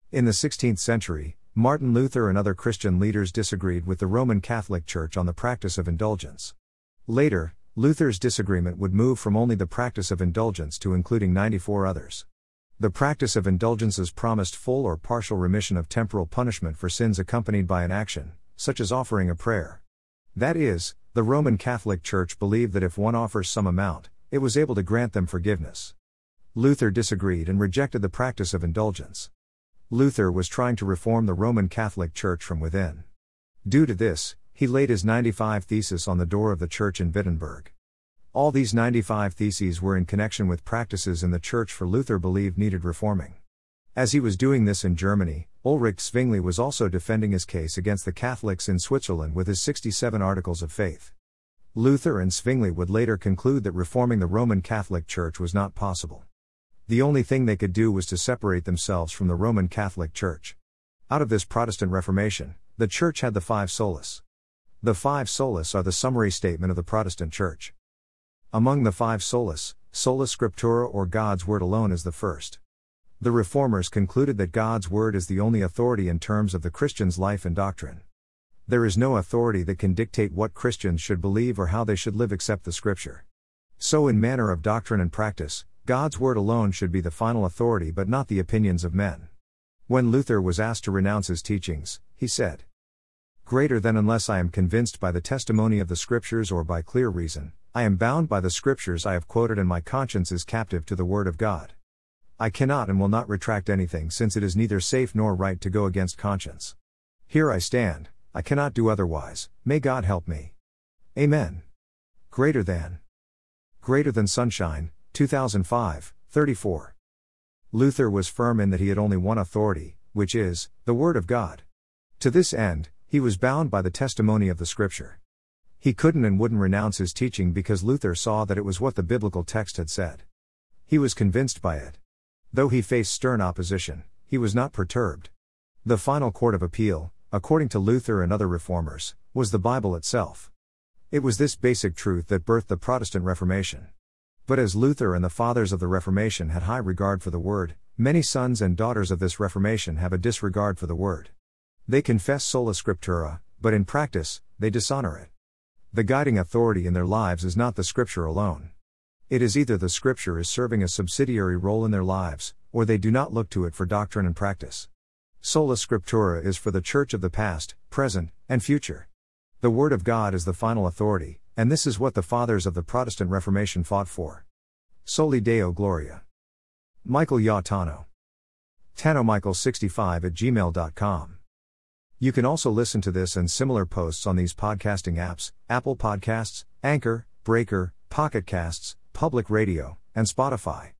In the 16th century, Martin Luther and other Christian leaders disagreed with the Roman Catholic Church on the practice of indulgence. Later, Luther's disagreement would move from only the practice of indulgence to including 94 others. The practice of indulgences promised full or partial remission of temporal punishment for sins accompanied by an action, such as offering a prayer. That is, the Roman Catholic Church believed that if one offers some amount, it was able to grant them forgiveness. Luther disagreed and rejected the practice of indulgence. Luther was trying to reform the Roman Catholic Church from within. Due to this, he laid his 95 Theses on the door of the church in Wittenberg. All these 95 Theses were in connection with practices in the church for Luther believed needed reforming. As he was doing this in Germany, Ulrich Zwingli was also defending his case against the Catholics in Switzerland with his 67 Articles of Faith. Luther and Zwingli would later conclude that reforming the Roman Catholic Church was not possible. The only thing they could do was to separate themselves from the Roman Catholic Church. Out of this Protestant Reformation, the Church had the 5 solas. The 5 solas are the summary statement of the Protestant Church. Among the 5 solas, sola scriptura or God's Word alone is the first. The Reformers concluded that God's Word is the only authority in terms of the Christian's life and doctrine. There is no authority that can dictate what Christians should believe or how they should live except the Scripture. So in manner of doctrine and practice, God's Word alone should be the final authority but not the opinions of men. When Luther was asked to renounce his teachings, he said, "Greater than unless I am convinced by the testimony of the Scriptures or by clear reason, I am bound by the Scriptures I have quoted and my conscience is captive to the Word of God. I cannot and will not retract anything since it is neither safe nor right to go against conscience. Here I stand, I cannot do otherwise, may God help me. Amen." Greater than sunshine, 2005, 34. Luther was firm in that he had only one authority, which is, the Word of God. To this end, he was bound by the testimony of the Scripture. He couldn't and wouldn't renounce his teaching because Luther saw that it was what the biblical text had said. He was convinced by it. Though he faced stern opposition, he was not perturbed. The final court of appeal, according to Luther and other reformers, was the Bible itself. It was this basic truth that birthed the Protestant Reformation. But as Luther and the fathers of the Reformation had high regard for the Word, many sons and daughters of this Reformation have a disregard for the Word. They confess sola scriptura, but in practice, they dishonor it. The guiding authority in their lives is not the Scripture alone. It is either the Scripture is serving a subsidiary role in their lives, or they do not look to it for doctrine and practice. Sola scriptura is for the Church of the past, present, and future. The Word of God is the final authority, and this is what the fathers of the Protestant Reformation fought for. Soli Deo Gloria. Michael Ya Tano. TanoMichael65@gmail.com. You can also listen to this and similar posts on these podcasting apps, Apple Podcasts, Anchor, Breaker, Pocket Casts, Public Radio, and Spotify.